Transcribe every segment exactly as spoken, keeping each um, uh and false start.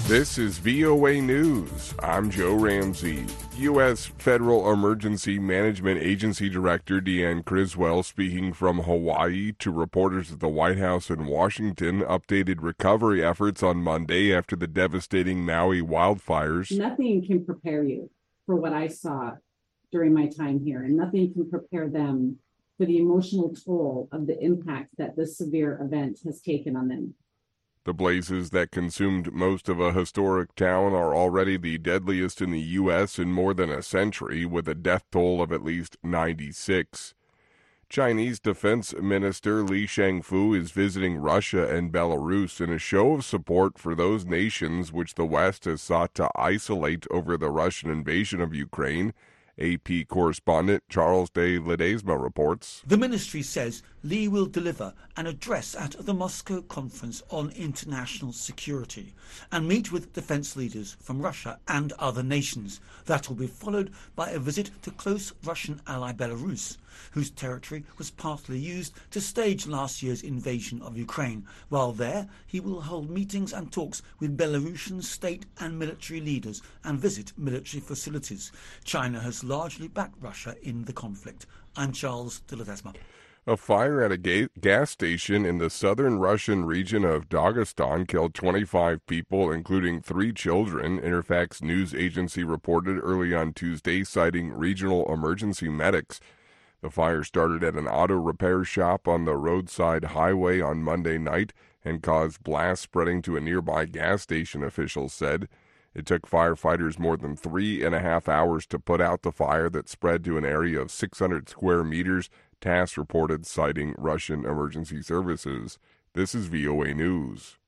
This is V O A News. I'm Joe Ramsey. U S. Federal Emergency Management Agency Director Deanne Criswell speaking from Hawaii to reporters at the White House in Washington updated recovery efforts on Monday after the devastating Maui wildfires. Nothing can prepare you for what I saw during my time here, and nothing can prepare them for the emotional toll of the impact that this severe event has taken on them. The blazes that consumed most of a historic town are already the deadliest in the U S in more than a century, with a death toll of at least ninety-six. Chinese Defense Minister Li Shangfu is visiting Russia and Belarus in a show of support for those nations which the West has sought to isolate over the Russian invasion of Ukraine. A P correspondent Charles de Ledesma reports. The ministry says Li will deliver an address at the Moscow Conference on International Security and meet with defense leaders from Russia and other nations. That will be followed by a visit to close Russian ally Belarus, whose territory was partly used to stage last year's invasion of Ukraine. While there, he will hold meetings and talks with Belarusian state and military leaders and visit military facilities. China has largely backed Russia in the conflict. I'm Charles de Ledesma. A fire at a ga- gas station in the southern Russian region of Dagestan killed twenty-five people, including three children, Interfax news agency reported early on Tuesday, citing regional emergency medics. The fire started at an auto repair shop on the roadside highway on Monday night and caused blast spreading to a nearby gas station, officials said. It took firefighters more than three and a half hours to put out the fire that spread to an area of six hundred square meters, TASS reported, citing Russian emergency services. This is V O A News.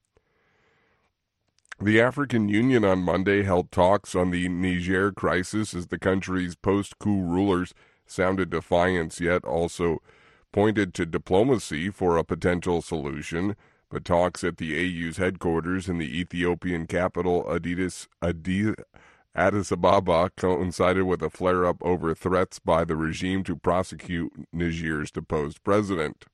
The African Union on Monday held talks on the Niger crisis as the country's post-coup rulers sounded defiance, yet also pointed to diplomacy for a potential solution. But talks at the A U's headquarters in the Ethiopian capital, Addis, Addis Ababa, coincided with a flare-up over threats by the regime to prosecute Niger's deposed president.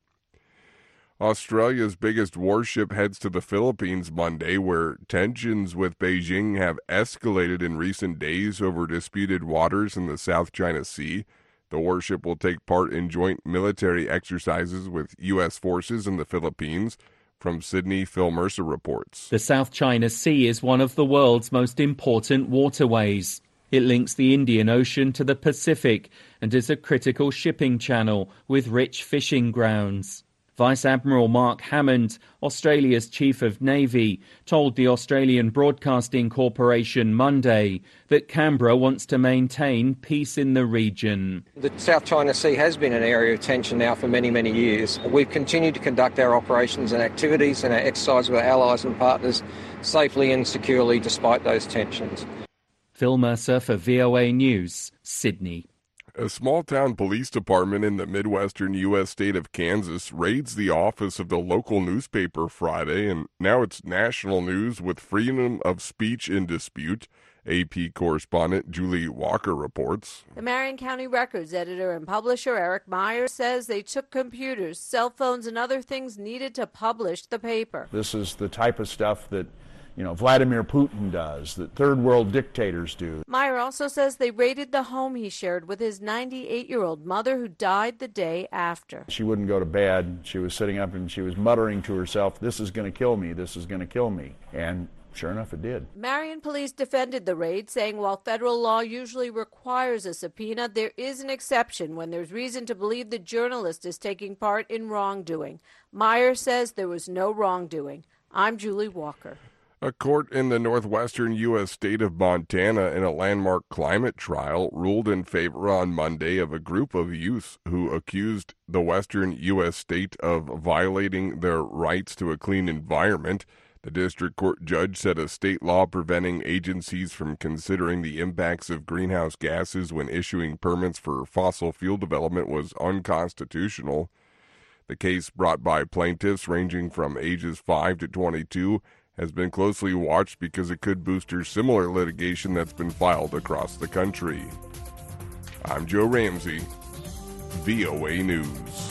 Australia's biggest warship heads to the Philippines Monday, where tensions with Beijing have escalated in recent days over disputed waters in the South China Sea. The warship will take part in joint military exercises with U S forces in the Philippines. From Sydney, Phil Mercer reports. The South China Sea is one of the world's most important waterways. It links the Indian Ocean to the Pacific and is a critical shipping channel with rich fishing grounds. Vice Admiral Mark Hammond, Australia's Chief of Navy, told the Australian Broadcasting Corporation Monday that Canberra wants to maintain peace in the region. The South China Sea has been an area of tension now for many, many years. We've continued to conduct our operations and activities and our exercise with our allies and partners safely and securely despite those tensions. Phil Mercer for V O A News, Sydney. A small-town police department in the Midwestern U S state of Kansas raids the office of the local newspaper Friday, and now it's national news with freedom of speech in dispute. A P correspondent Julie Walker reports. The Marion County Records editor and publisher Eric Myers says they took computers, cell phones, and other things needed to publish the paper. This is the type of stuff that You know, Vladimir Putin does, that third world dictators do. Meyer also says they raided the home he shared with his ninety-eight-year-old mother who died the day after. She wouldn't go to bed. She was sitting up and she was muttering to herself, this is going to kill me, this is going to kill me. And sure enough, it did. Marion police defended the raid, saying while federal law usually requires a subpoena, there is an exception when there's reason to believe the journalist is taking part in wrongdoing. Meyer says there was no wrongdoing. I'm Julie Walker. A court in the northwestern U S state of Montana in a landmark climate trial ruled in favor on Monday of a group of youth who accused the western U S state of violating their rights to a clean environment. The district court judge said a state law preventing agencies from considering the impacts of greenhouse gases when issuing permits for fossil fuel development was unconstitutional. The case, brought by plaintiffs ranging from ages five to twenty-two, has been closely watched because it could booster similar litigation that's been filed across the country. I'm Joe Ramsey, V O A News.